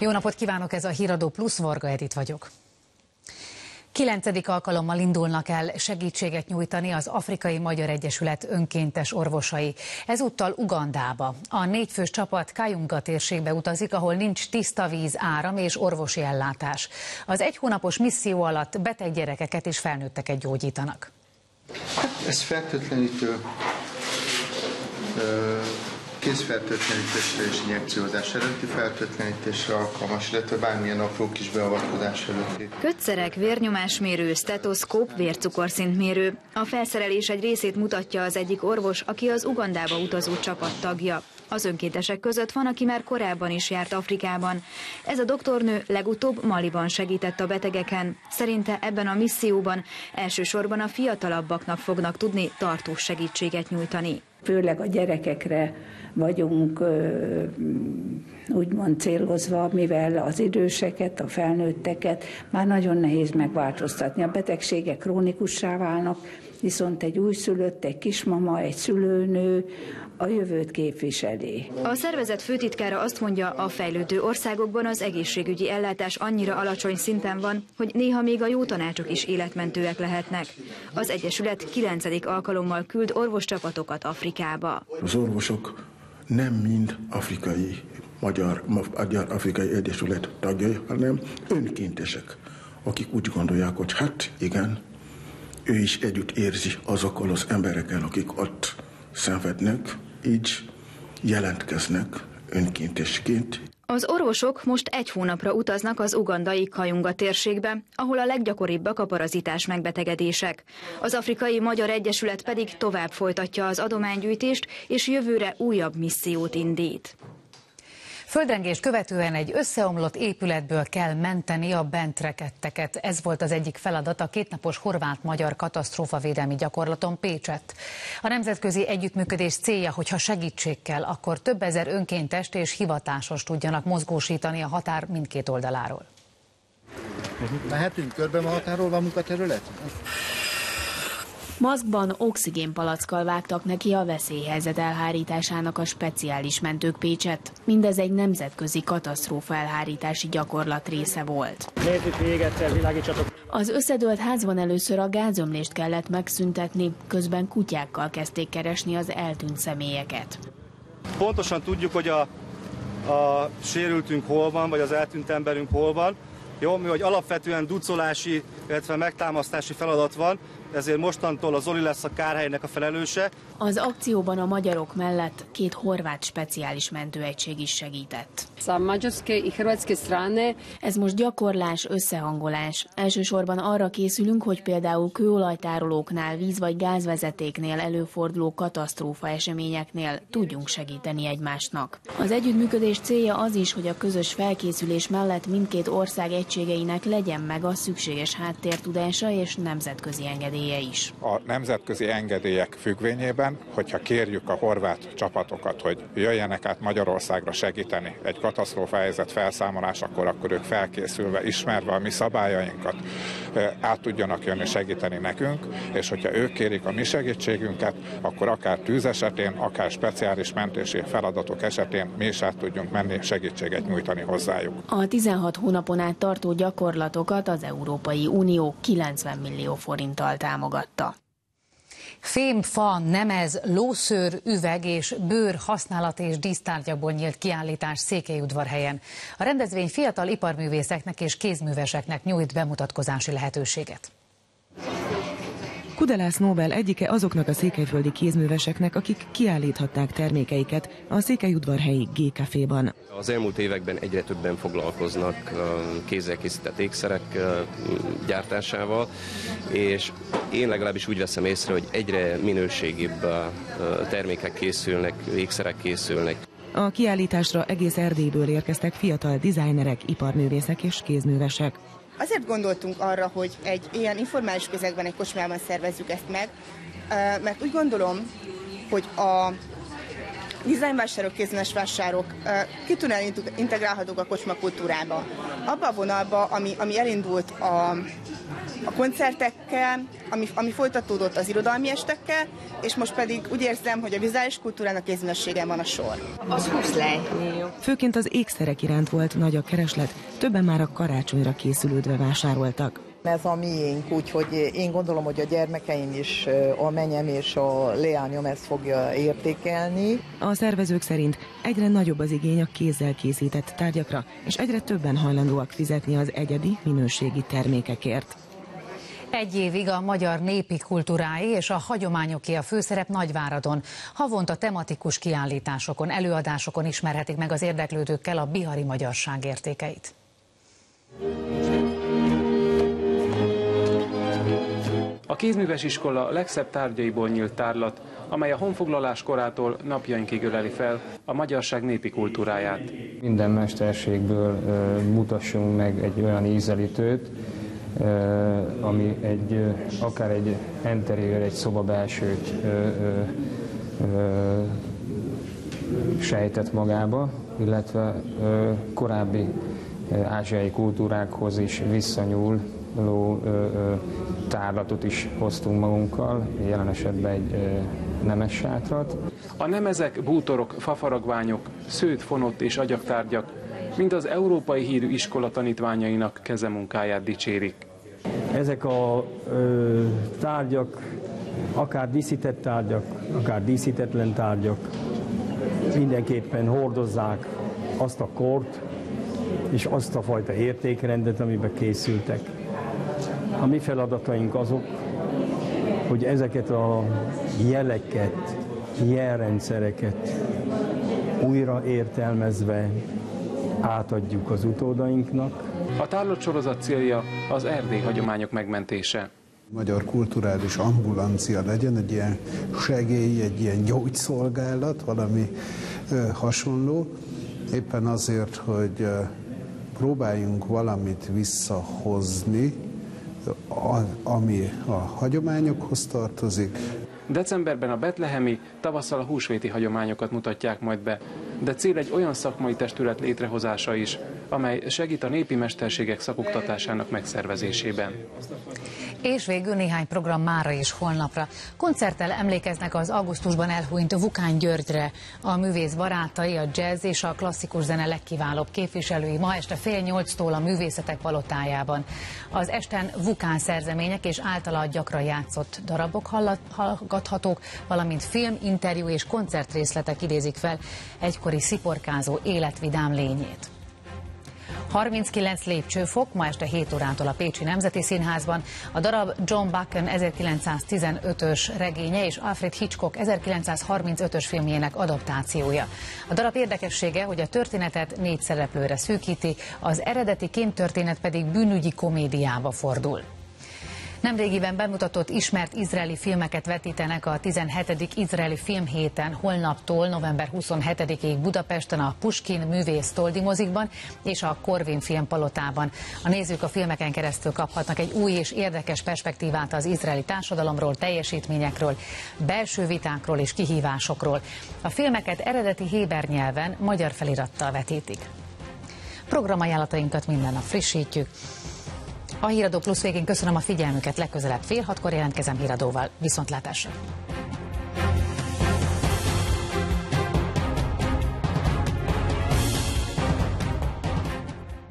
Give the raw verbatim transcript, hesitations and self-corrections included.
Jó napot kívánok, ez a Híradó Plusz, Varga Edit vagyok. Kilencedik alkalommal indulnak el segítséget nyújtani az Afrikai Magyar Egyesület önkéntes orvosai. Ezúttal Ugandába. A négyfős csapat Kayunga térségbe utazik, ahol nincs tiszta víz, áram és orvosi ellátás. Az egy hónapos misszió alatt beteg gyerekeket és felnőtteket gyógyítanak. Ez fertőtlenítő, kézfertőtlenítésre és injekciózás előtti fertőtlenítésre alkalmas, illetve bármilyen apró kis beavatkozás előtti. Kötszerek, vérnyomásmérő, stetoszkóp, vércukorszintmérő. A felszerelés egy részét mutatja az egyik orvos, aki az Ugandába utazó csapat tagja. Az önkéntesek között van, aki már korábban is járt Afrikában. Ez a doktornő legutóbb Maliban segített a betegeken. Szerinte ebben a misszióban elsősorban a fiatalabbaknak fognak tudni tartós segítséget nyújtani. Főleg a gyerekekre vagyunk úgymond célozva, mivel az időseket, a felnőtteket már nagyon nehéz megváltoztatni. A betegségek krónikussá válnak, viszont egy újszülött, egy kismama, egy szülőnő a jövőt képviseli. A szervezet főtitkára azt mondja, a fejlődő országokban az egészségügyi ellátás annyira alacsony szinten van, hogy néha még a jó tanácsok is életmentőek lehetnek. Az Egyesület kilencedik alkalommal küld orvoscsapatokat Afrikába. Az orvosok nem mind afrikai, magyar, magyar afrikai egyesület tagjai, hanem önkéntesek, akik úgy gondolják, hogy hát igen, ő is együtt érzi azokkal az emberekkel, akik ott szenvednek, így jelentkeznek önkéntesként. Az orvosok most egy hónapra utaznak az ugandai Kayunga térségbe, ahol a leggyakoribbak a parazitás megbetegedések. Az Afrikai Magyar Egyesület pedig tovább folytatja az adománygyűjtést, és jövőre újabb missziót indít. Földrengést követően egy összeomlott épületből kell menteni a bent rekedteket. Ez volt az egyik feladat a kétnapos horvát-magyar katasztrófavédelmi gyakorlaton Pécsett. A nemzetközi együttműködés célja, hogyha segítség kell, akkor több ezer önkéntest és hivatásos tudjanak mozgósítani a határ mindkét oldaláról. Mehetünk körbe a határról, van munkaterület? Maszkban, oxigénpalackkal vágtak neki a veszélyhelyzet elhárításának a speciális mentők Pécsett. Mindez egy nemzetközi katasztrófa elhárítási gyakorlat része volt. Nézzük még egyszer, világítsatok! Az összedőlt házban először a gázömlést kellett megszüntetni, közben kutyákkal kezdték keresni az eltűnt személyeket. Pontosan tudjuk, hogy a, a sérültünk hol van, vagy az eltűnt emberünk hol van. Jó, mi hogy alapvetően ducolási, illetve megtámasztási feladat van, ezért mostantól a Zoli lesz a kárhelynek a felelőse. Az akcióban a magyarok mellett két horvát speciális mentőegység is segített. Ez most gyakorlás, összehangolás. Elsősorban arra készülünk, hogy például kőolajtárolóknál, víz- vagy gázvezetéknél előforduló katasztrófa eseményeknél tudjunk segíteni egymásnak. Az együttműködés célja az is, hogy a közös felkészülés mellett mindkét ország egységeinek legyen meg a szükséges háttértudása és nemzetközi engedélye is. A nemzetközi engedélyek függvényében, hogyha kérjük a horvát csapatokat, hogy jöjjenek át Magyarországra segíteni egy katasztrófahelyzet felszámolásakor, akkor ők felkészülve, ismerve a mi szabályainkat át tudjanak jönni segíteni nekünk, és hogyha ők kérik a mi segítségünket, akkor akár tűz esetén, akár speciális mentési feladatok esetén mi is át tudjunk menni, segítséget nyújtani hozzájuk. A tizenhat hónapon át tartó gyakorlatokat az Európai Unió kilencven millió forinttal támogatta. Fém, fa, nemez, lószőr, üveg és bőr használat és dísztárgyakból nyílt kiállítás Székelyudvarhelyen. A rendezvény fiatal iparművészeknek és kézműveseknek nyújt bemutatkozási lehetőséget. Kudelász Nóbel egyike azoknak a székelyföldi kézműveseknek, akik kiállíthatták termékeiket a székelyudvarhelyi G-Caféban. Az elmúlt években egyre többen foglalkoznak kézzel készített ékszerek gyártásával, és én legalábbis úgy veszem észre, hogy egyre minőségibb termékek készülnek, ékszerek készülnek. A kiállításra egész Erdélyből érkeztek fiatal dizájnerek, iparművészek és kézművesek. Azért gondoltunk arra, hogy egy ilyen informális közegben, egy kocsmában szervezzük ezt meg, mert úgy gondolom, hogy a dizájnvásárok, kézműves vásárok kitűnően integrálhatók a kocsma kultúrába. Abba a vonalba, ami, ami elindult a, a koncertekkel, ami, ami folytatódott az irodalmi estekkel, és most pedig úgy érzem, hogy a vizuális kultúrának kézművességen van a sor. Az húsz le. Főként az ékszerek iránt volt nagy a kereslet, többen már a karácsonyra készülődve vásároltak. Ez a miénk, úgyhogy én gondolom, hogy a gyermekeim is, a menyem és a leányom ezt fogja értékelni. A szervezők szerint egyre nagyobb az igény a kézzel készített tárgyakra, és egyre többen hajlandóak fizetni az egyedi, minőségi termékekért. Egy évig a magyar népi kultúrái és a hagyományoké a főszerep Nagyváradon. Havonta tematikus kiállításokon, előadásokon ismerhetik meg az érdeklődőkkel a bihari magyarság értékeit. A kézműves iskola legszebb tárgyaiból nyílt tárlat, amely a honfoglalás korától napjainkig öleli fel a magyarság népi kultúráját. Minden mesterségből uh, mutassunk meg egy olyan ízelítőt, uh, ami egy, uh, akár egy interiőr, egy szobabelsőt uh, uh, sejtett magába, illetve uh, korábbi uh, ázsiai kultúrákhoz is visszanyúl, ló ö, ö, tárlatot is hoztunk magunkkal, jelen esetben egy ö, nemes sátrat. A nemezek, bútorok, fafaragványok, szőtt, fonott és agyaktárgyak mind az európai hírű iskola tanítványainak kezemunkáját dicsérik. Ezek a ö, tárgyak, akár díszített tárgyak, akár díszítetlen tárgyak, mindenképpen hordozzák azt a kort és azt a fajta értékrendet, amiben készültek. A mi feladataink azok, hogy ezeket a jeleket, jelrendszereket újra értelmezve átadjuk az utódainknak. A tárlatsorozat célja az erdélyi hagyományok megmentése. Magyar kulturális ambulancia legyen, egy ilyen segély, egy ilyen gyógyszolgálat, valami ö, hasonló. Éppen azért, hogy ö, próbáljunk valamit visszahozni, ami a hagyományokhoz tartozik. Decemberben a betlehemi, tavasszal a húsvéti hagyományokat mutatják majd be, de cél egy olyan szakmai testület létrehozása is, amely segít a népi mesterségek szakoktatásának megszervezésében. És végül néhány program mára és holnapra. Koncerttel emlékeznek az augusztusban elhunyt Vukán Györgyre. A művész barátai, a jazz és a klasszikus zene legkiválóbb képviselői ma este fél nyolctól a Művészetek Palotájában. Az esten Vukán szerzemények és általa gyakran játszott darabok hallgathatók, valamint film, interjú és koncertrészletek idézik fel egykori sziporkázó életvidám lényét. harminckilenc lépcsőfok, ma este hét órától a Pécsi Nemzeti Színházban. A darab John Buchan ezerkilencszáztizenötös regénye és Alfred Hitchcock ezerkilencszázharmincötös filmjének adaptációja. A darab érdekessége, hogy a történetet négy szereplőre szűkíti, az eredeti kémtörténet pedig bűnügyi komédiába fordul. Nemrégiben bemutatott ismert izraeli filmeket vetítenek a tizenhetedik izraeli filmhéten, holnaptól november huszonhetedikéig Budapesten a Puskin művész Toldi mozikban és a Corvin filmpalotában. A nézők a filmeken keresztül kaphatnak egy új és érdekes perspektívát az izraeli társadalomról, teljesítményekről, belső vitákról és kihívásokról. A filmeket eredeti héber nyelven, magyar felirattal vetítik. Programajánlatainkat minden nap frissítjük. A Híradó Plusz végén köszönöm a figyelmüket, legközelebb fél hatkor jelentkezem híradóval. Viszontlátásra!